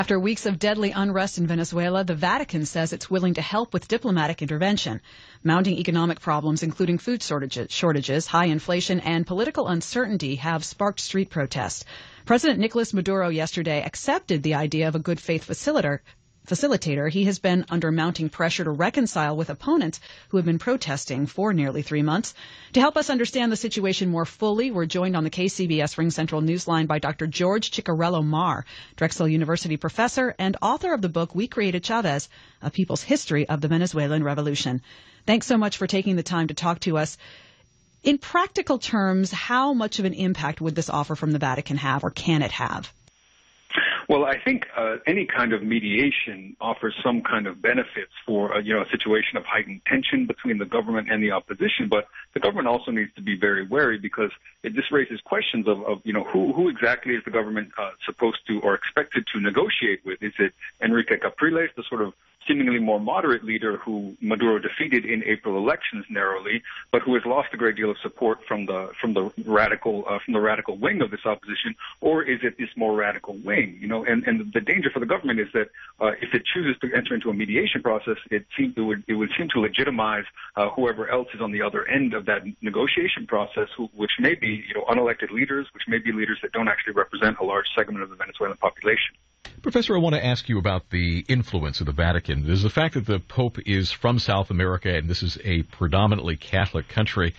After weeks of deadly unrest in Venezuela, the Vatican says it's willing to help with diplomatic intervention. Mounting economic problems, including food shortages, high inflation, and political uncertainty have sparked street protests. President Nicolas Maduro yesterday accepted the idea of a good faith facilitator. He has been under mounting pressure to reconcile with opponents who have been protesting for nearly 3 months. To help us understand the situation more fully, we're joined on the KCBS Ring Central Newsline by Dr. George Ciccariello Mar, Drexel University professor and author of the book We Created Chavez, A People's History of the Venezuelan Revolution. Thanks so much for taking the time to talk to us. In practical terms, how much of an impact would this offer from the Vatican have, or can it have? Well, I think any kind of mediation offers some kind of benefits for a situation of heightened tension between the government and the opposition. But the government also needs to be very wary, because it just raises questions of who exactly is the government supposed to or expected to negotiate with? Is it Enrique Capriles, the sort of seemingly more moderate leader who Maduro defeated in April elections narrowly, but who has lost a great deal of support from the radical wing of this opposition, or is it this more radical wing? And the danger for the government is that if it chooses to enter into a mediation process, it would seem to legitimize whoever else is on the other end of that negotiation process, which may be unelected leaders, which may be leaders that don't actually represent a large segment of the Venezuelan population. Professor, I want to ask you about the influence of the Vatican. Does the fact that the Pope is from South America and this is a predominantly Catholic country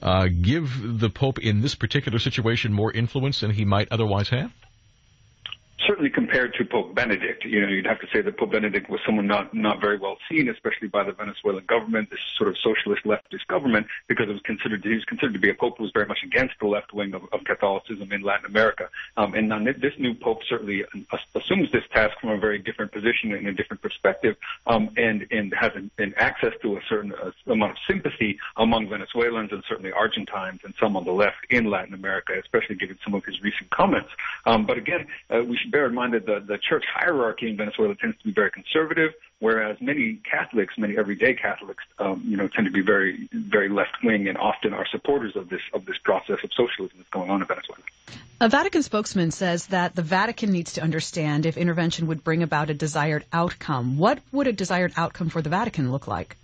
give the Pope in this particular situation more influence than he might otherwise have? Certainly compared to Pope Benedict, you'd have to say that Pope Benedict was someone not very well seen, especially by the Venezuelan government, this sort of socialist leftist government, because he was considered to be a pope who was very much against the left wing of Catholicism in Latin America. And now this new pope certainly assumes this task from a very different position and a different perspective, and has an access to a certain amount of sympathy among Venezuelans and certainly Argentines and some on the left in Latin America, especially given some of his recent comments. But again, we should bear in mind that the church hierarchy in Venezuela tends to be very conservative, whereas many everyday Catholics, tend to be very, very left-wing and often are supporters of this process of socialism that's going on in Venezuela. A Vatican spokesman says that the Vatican needs to understand if intervention would bring about a desired outcome. What would a desired outcome for the Vatican look like?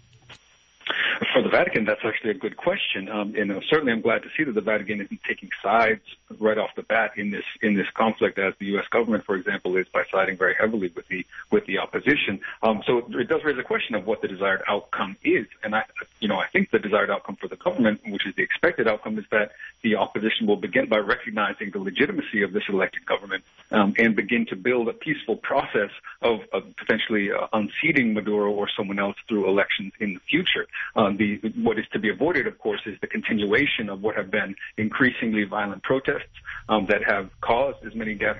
For the Vatican, that's actually a good question. Certainly I'm glad to see that the Vatican isn't taking sides right off the bat in this conflict, as the U.S. government, for example, is by siding very heavily with the opposition. So it does raise a question of what the desired outcome is. And I think the desired outcome for the government, which is the expected outcome, is that the opposition will begin by recognizing the legitimacy of this elected government and begin to build a peaceful process of potentially unseating Maduro or someone else through elections in the future. What is to be avoided, of course, is the continuation of what have been increasingly violent protests that have caused as many deaths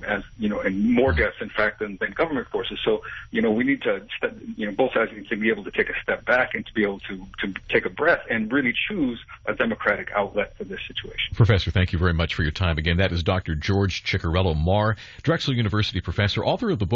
and more deaths, in fact, than government forces. So, we need to, both sides need to be able to take a step back and to be able to take a breath and really choose a democratic outlet for this situation. Professor, thank you very much for your time. Again, that is Dr. George Ciccariello Mar, Drexel University professor, author of the book